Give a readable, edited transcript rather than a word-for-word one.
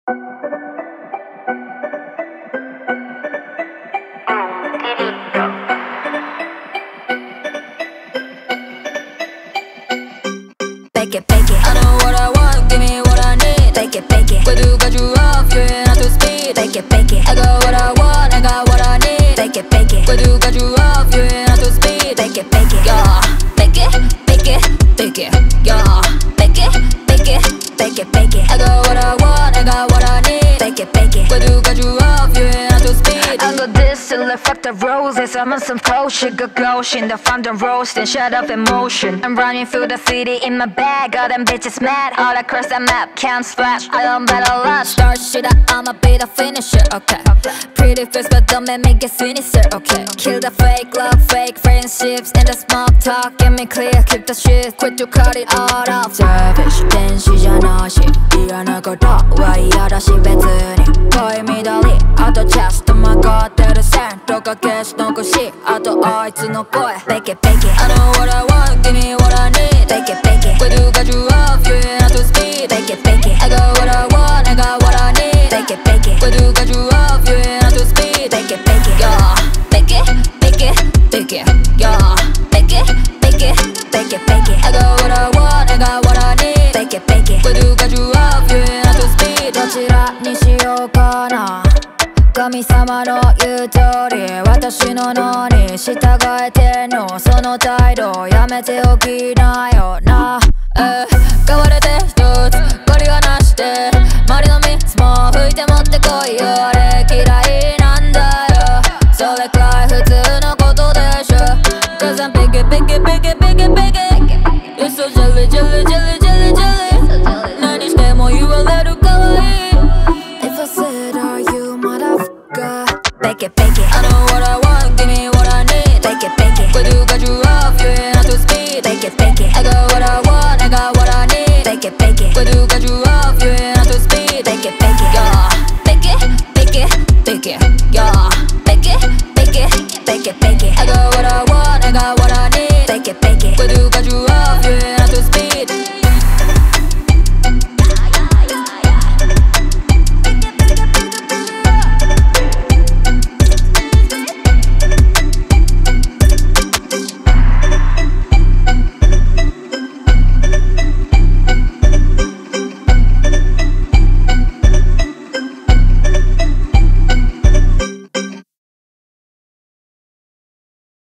Bake it, bake it. I know what I want, give me what I need. Bake it, bake it. Where do got you off, you ain't up to speed. Bake it, bake it. I got what I want, I got what I need. Bake it, bake it. Where do got you off, you ain't up to speed. Bake it, bake it. Yeah, bake it, bake it, bake it. Yeah, bake it, bake it, bake it, bake it. I got what I want, I got what I need. Bake it, bake it. Where do got you off, you ain't up to speed. I got this till I fuck the roses. I'm on some cold shit, got goshin. The found the roast and shut up emotion. I'm running through the city in my bag. Got them bitches mad, all across the map, can't splash. I don't bet a lot. Start shit up, I'ma be the finisher, okay. Pretty face but don't make it sinister, okay. Kill the fake love, fake friendships and the smoke talk, get me clear. Keep the shit, quit to cut it all off. Savage, 天使じゃなし嫌なことは嫌だし別に恋緑、あとジャスト曲がってる線とか消し残し、あとあいつの声 Bake it, bake it. I know what I want, give me what I need. Bake it, bake it. Where do got you off, you ain't up to speed. Bake it, bake it. I got what I want, I got what I need. Bake it, bake it. Where do got you off, you ain't up to speed. Bake it, bake it. Yeah, bake it, bake it, bake it. Yeah, bake it, bake it, bake it, bake it. I got what I want, I got what I need. Bake it, bake it. Where do got you off, you ain't up to speed. どちらにしようかな。神様の言う通り私の脳に従えてんの。その態度やめておきなよな。 変われて一つゴリがなして